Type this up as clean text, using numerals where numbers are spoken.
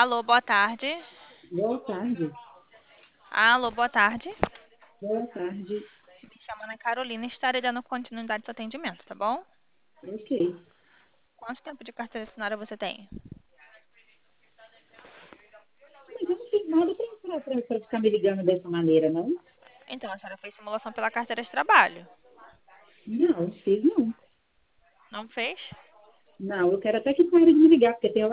Alô, boa tarde. Boa tarde. Alô, boa tarde. Boa tarde. Me chamando é Carolina, estarei dando continuidade ao seu atendimento, tá bom? Ok. Quanto tempo de carteira assinada você tem? Mas eu não fiz nada para ficar me ligando dessa maneira, não? Então, a senhora fez simulação pela carteira de trabalho. Não, fiz não. Não fez? Não, eu quero até que pare de me ligar, porque tem